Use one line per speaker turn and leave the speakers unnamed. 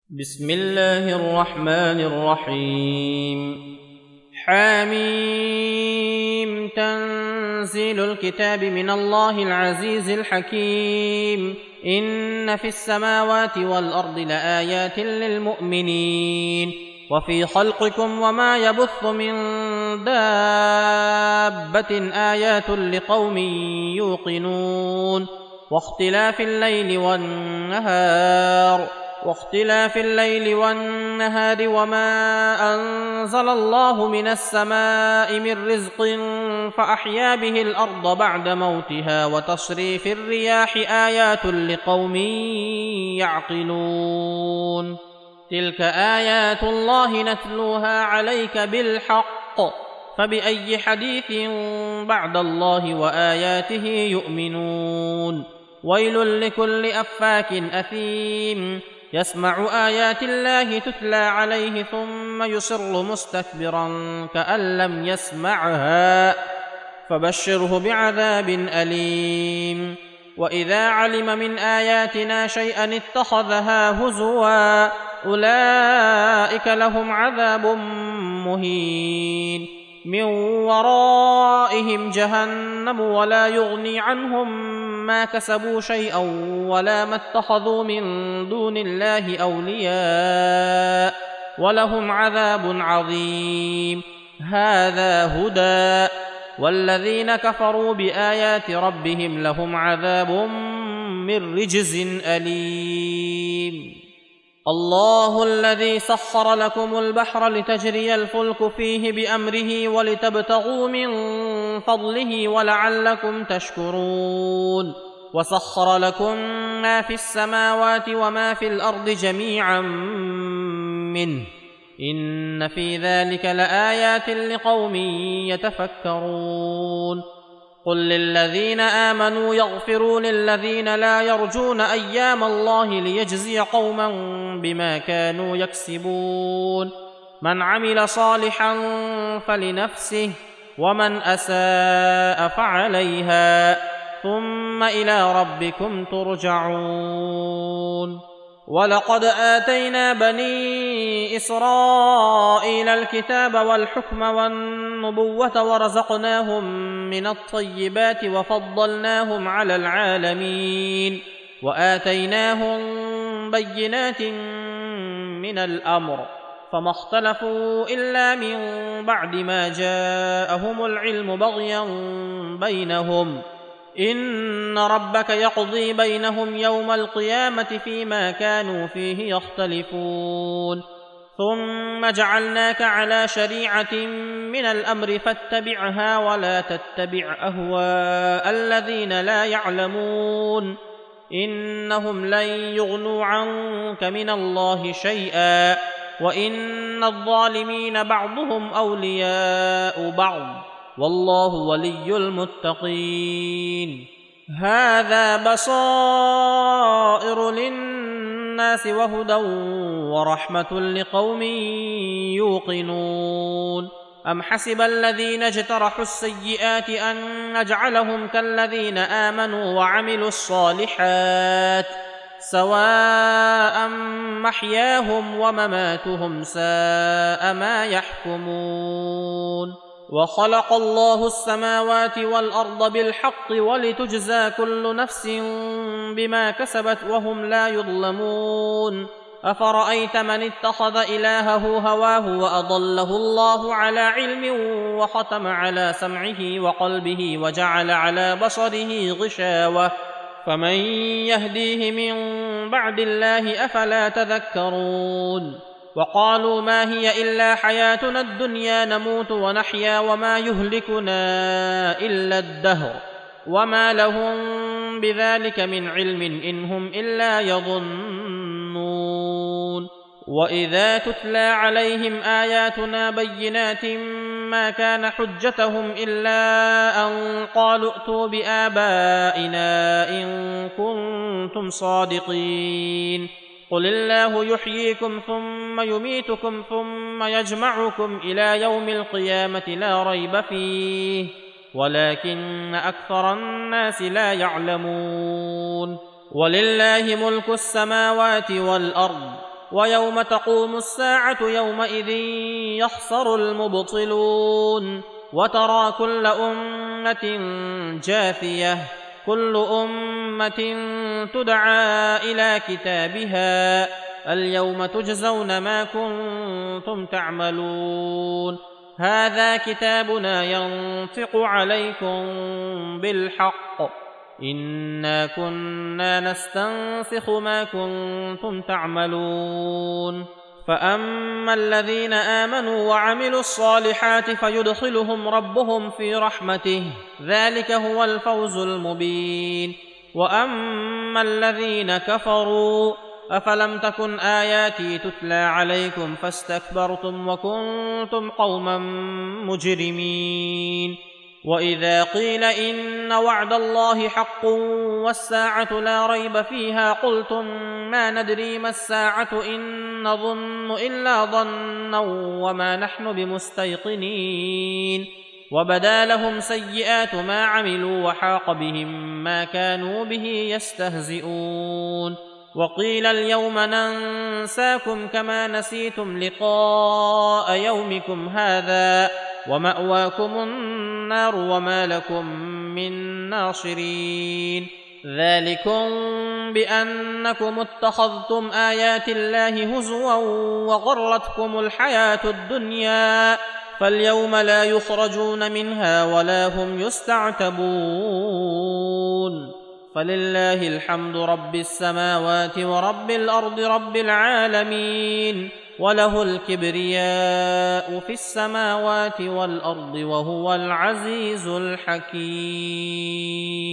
بسم الله الرحمن الرحيم. حميم. تنزيل الكتاب من الله العزيز الحكيم. إن في السماوات والأرض لآيات للمؤمنين وفي خلقكم وما يبث من دابة آيات لقوم يوقنون. واختلاف الليل والنهار وما أنزل الله من السماء من رزق فأحيا به الأرض بعد موتها وتصريف الرياح آيات لقوم يعقلون. تلك آيات الله نتلوها عليك بالحق فبأي حديث بعد الله وآياته يؤمنون. ويل لكل أفاك أثيم يسمع آيات الله تتلى عليه ثم يصر مستكبرا كأن لم يسمعها فبشره بعذاب أليم. وإذا علم من آياتنا شيئا اتخذها هزوا أولئك لهم عذاب مهين من ورائهم جهنم ولا يغني عنهم ما كسبوا شيئا ولا ما اتخذوا من دون الله أولياء ولهم عذاب عظيم. هذا هدى والذين كفروا بآيات ربهم لهم عذاب من رجز أليم. الله الذي سخر لكم البحر لتجري الفلك فيه بأمره ولتبتغوا من فضله ولعلكم تشكرون. وسخر لكم ما في السماوات وما في الأرض جميعا منه إن في ذلك لآيات لقوم يتفكرون. قل للذين آمنوا يغفروا للذين لا يرجون أيام الله ليجزي قوما بما كانوا يكسبون. من عمل صالحا فلنفسه ومن أساء فعليها ثم إلى ربكم ترجعون. ولقد آتينا بني إسرائيل الكتاب والحكم والنبوة ورزقناهم من الطيبات وفضلناهم على العالمين وآتيناهم بينات من الأمر فما اختلفوا إلا من بعد ما جاءهم العلم بغيا بينهم. إن ربك يقضي بينهم يوم القيامة فيما كانوا فيه يختلفون. ثم جعلناك على شريعة من الأمر فاتبعها ولا تتبع أهواء الذين لا يعلمون إنهم لن يغنوا عنك من الله شيئا وإن الظالمين بعضهم أولياء بعض والله ولي المتقين. هذا بصائر للناس وهدى ورحمة لقوم يوقنون. أم حسب الذين اجترحوا السيئات أن نجعلهم كالذين آمنوا وعملوا الصالحات سواء محياهم ومماتهم ساء ما يحكمون. وخلق الله السماوات والأرض بالحق ولتجزى كل نفس بما كسبت وهم لا يظلمون. أفرأيت من اتخذ إلهه هواه وأضله الله على علم وختم على سمعه وقلبه وجعل على بصره غشاوة فمن يهديه من بعد الله أفلا تذكرون. وقالوا ما هي إلا حياتنا الدنيا نموت ونحيا وما يهلكنا إلا الدهر وما لهم بذلك من علم إن هم إلا يظنون. وإذا تتلى عليهم آياتنا بينات ما كان حجتهم إلا أن قالوا ائتوا بآبائنا إن كنتم صادقين. قل الله يحييكم ثم يميتكم ثم يجمعكم إلى يوم القيامة لا ريب فيه ولكن أكثر الناس لا يعلمون. ولله ملك السماوات والأرض ويوم تقوم الساعة يومئذ يخسر المبطلون وترى كل أمة جاثية كل أمة تدعى إلى كتابها اليوم تجزون ما كنتم تعملون هذا كتابنا ينطق عليكم بالحق إنا كنا نستنسخ ما كنتم تعملون فأما الذين آمنوا وعملوا الصالحات فيدخلهم ربهم في رحمته ذلك هو الفوز المبين وأما الذين كفروا أفلم تكن آياتي تتلى عليكم فاستكبرتم وكنتم قوما مجرمين وإذا قيل إن وعد الله حق والساعة لا ريب فيها قلتم ما ندري ما الساعة إن نظن إلا ظنا وما نحن بمستيقنين وبدا لهم سيئات ما عملوا وحاق بهم ما كانوا به يستهزئون وقيل اليوم ننساكم كما نسيتم لقاء يومكم هذا ومأواكم النار وما لكم من ناصرين ذلكم بأنكم اتخذتم آيات الله هزوا وغرتكم الحياة الدنيا فاليوم لا يخرجون منها ولا هم يستعتبون فلله الحمد رب السماوات ورب الأرض رب العالمين وله الكبرياء في السماوات والأرض وهو العزيز الحكيم